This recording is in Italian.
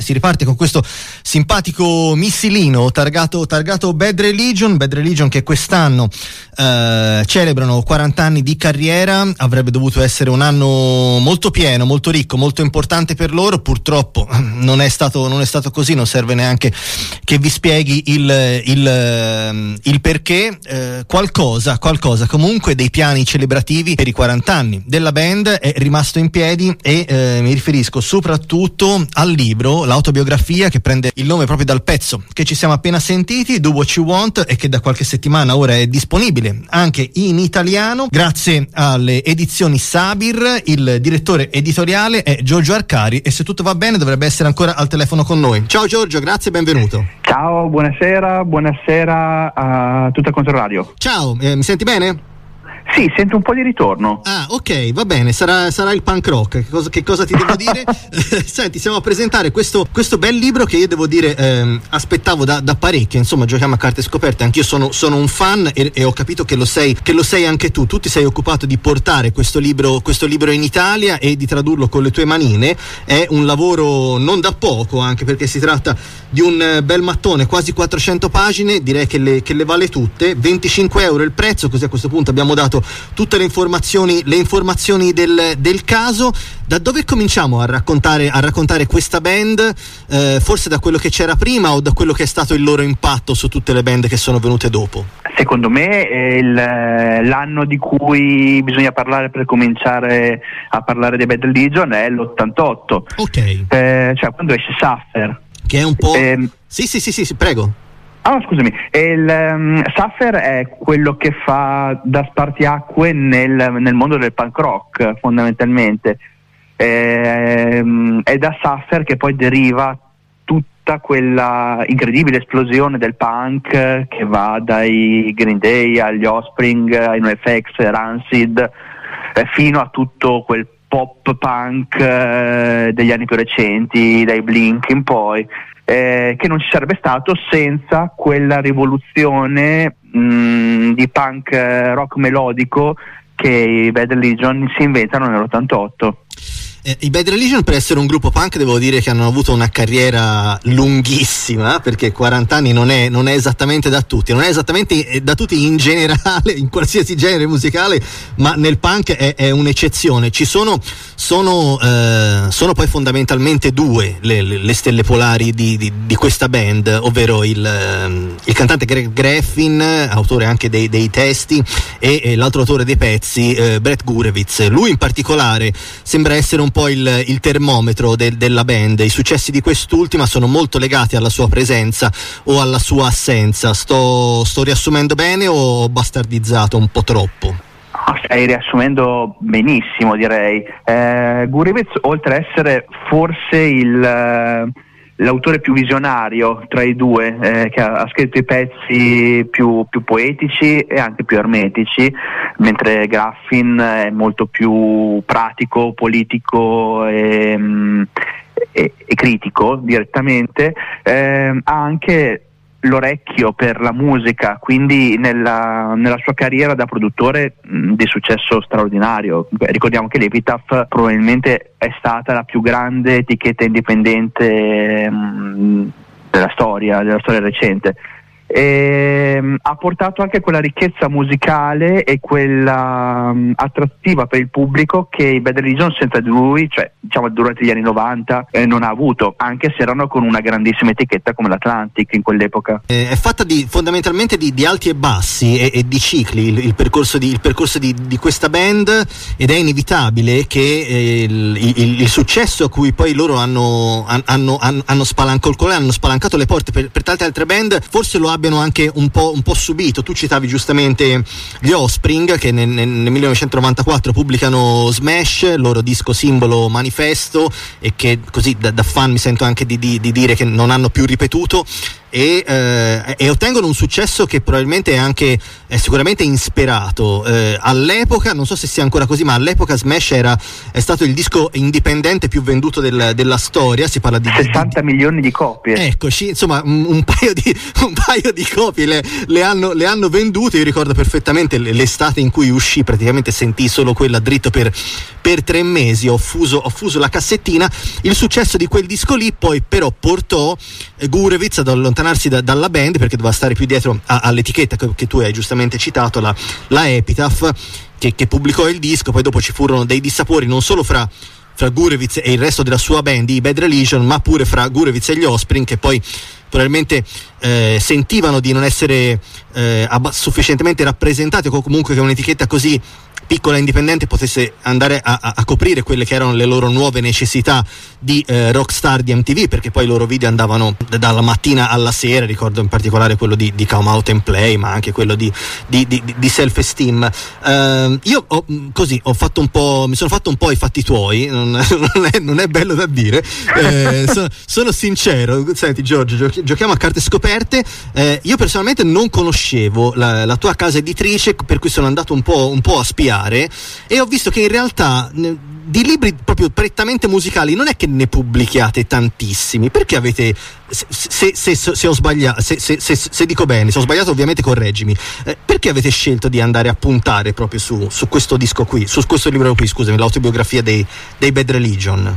si riparte con questo simpatico missilino targato Bad Religion che quest'anno celebrano 40 anni di carriera. Avrebbe dovuto essere un anno molto pieno, molto ricco, molto importante per loro. Purtroppo non è stato così, non serve neanche che vi spieghi il perché. Qualcosa comunque dei piani celebrativi per i 40 anni della band è rimasto in piedi, e mi riferisco soprattutto al libro, l'autobiografia che prende il nome proprio dal pezzo che ci siamo appena sentiti, Do What You Want, e che da qualche settimana ora è disponibile anche in italiano grazie alle edizioni Sabir. Il direttore editoriale è Giorgio Arcari e, se tutto va bene, dovrebbe essere ancora al telefono con noi. Ciao Giorgio, grazie e benvenuto. Ciao, buonasera a tutta Controradio. Ciao, mi senti bene? Sì, sento un po' di ritorno. Ah, ok, va bene, sarà il punk rock. Che cosa ti devo dire? Senti, stiamo a presentare questo bel libro che io devo dire aspettavo da parecchio. Insomma, giochiamo a carte scoperte. Anch'io sono un fan e ho capito che lo sei anche tu. Tu ti sei occupato di portare questo libro in Italia e di tradurlo con le tue manine. È un lavoro non da poco, anche perché si tratta di un bel mattone, quasi 400 pagine. Direi che le vale tutte. 25 euro il prezzo, così a questo punto abbiamo dato tutte le informazioni del caso. Da dove cominciamo a raccontare questa band? Forse da quello che c'era prima o da quello che è stato il loro impatto su tutte le band che sono venute dopo? Secondo me l'anno di cui bisogna parlare per cominciare a parlare dei Bad Religion è l'88. Ok. Cioè quando esce Suffer. Che è un po'... Sì, prego. Scusami, Suffer è quello che fa da spartiacque nel mondo del punk rock, fondamentalmente. È da Suffer che poi deriva tutta quella incredibile esplosione del punk che va dai Green Day agli Offspring, ai NoFX, Rancid, fino a tutto quel pop punk degli anni più recenti, dai Blink in poi. Che non ci sarebbe stato senza quella rivoluzione di punk rock melodico che i Bad Religion si inventano nell'88. I Bad Religion, per essere un gruppo punk, devo dire che hanno avuto una carriera lunghissima, perché 40 anni non è esattamente da tutti, non è esattamente da tutti in generale, in qualsiasi genere musicale, ma nel punk è un'eccezione. Sono poi fondamentalmente due le stelle polari di questa band, ovvero il cantante Greg Graffin, autore anche dei testi, e l'altro autore dei pezzi, Brett Gurewitz. Lui in particolare sembra essere un po' il termometro della band. I successi di quest'ultima sono molto legati alla sua presenza o alla sua assenza. Sto riassumendo bene o ho bastardizzato un po' troppo? Stai riassumendo benissimo, direi. Gurewitz, oltre a essere forse l'autore più visionario tra i due, che ha scritto i pezzi più poetici e anche più ermetici, mentre Graffin è molto più pratico, politico e critico direttamente. Ha anche l'orecchio per la musica, quindi nella sua carriera da produttore di successo straordinario. Ricordiamo che l'Epitaph probabilmente è stata la più grande etichetta indipendente della storia recente. Ha portato anche quella ricchezza musicale e quella attrattiva per il pubblico che i Bad Religion senza di lui, cioè diciamo durante gli anni 90, non ha avuto, anche se erano con una grandissima etichetta come l'Atlantic in quell'epoca. È fatta fondamentalmente di alti e bassi e di cicli il percorso di questa band, ed è inevitabile che il successo a cui poi loro hanno spalancato le porte per tante altre band, forse lo abbiano anche un po' subito. Tu citavi giustamente gli Offspring, che nel 1994 pubblicano Smash, il loro disco simbolo manifesto, e che così da fan mi sento anche di dire che non hanno più ripetuto, e ottengono un successo che probabilmente è sicuramente insperato. All'epoca, non so se sia ancora così, ma all'epoca Smash è stato il disco indipendente più venduto della storia. Si parla di 60 milioni di copie. Eccoci, insomma, un paio di copie le le hanno vendute. Io ricordo perfettamente l'estate in cui uscì, praticamente sentii solo quella dritto per 3 mesi, ho fuso la cassettina. Il successo di quel disco lì poi però portò Gurewitz ad allontanarsi dalla band, perché doveva stare più dietro all'etichetta che tu hai giustamente citato, la Epitaph, che pubblicò il disco. Poi dopo ci furono dei dissapori non solo fra Gurewitz e il resto della sua band, i Bad Religion, ma pure fra Gurewitz e gli Offspring, che poi probabilmente sentivano di non essere sufficientemente rappresentati, o comunque che un'etichetta così piccola e indipendente potesse andare a coprire quelle che erano le loro nuove necessità di rockstar di MTV, perché poi i loro video andavano dalla mattina alla sera. Ricordo in particolare quello di Come Out and Play, ma anche quello di Self Esteem. Io ho fatto un po', mi sono fatto un po' i fatti tuoi, non è bello da dire, sono sincero. Senti Giorgio, giochiamo a carte scoperte. Io personalmente non conoscevo la tua casa editrice, per cui sono andato un po' a spiare e ho visto che in realtà di libri proprio prettamente musicali non è che ne pubblichiate tantissimi. Perché avete, se ho sbagliato, se dico bene, se ho sbagliato ovviamente correggimi, perché avete scelto di andare a puntare proprio su questo disco qui, su questo libro qui, scusami, l'autobiografia dei Bad Religion?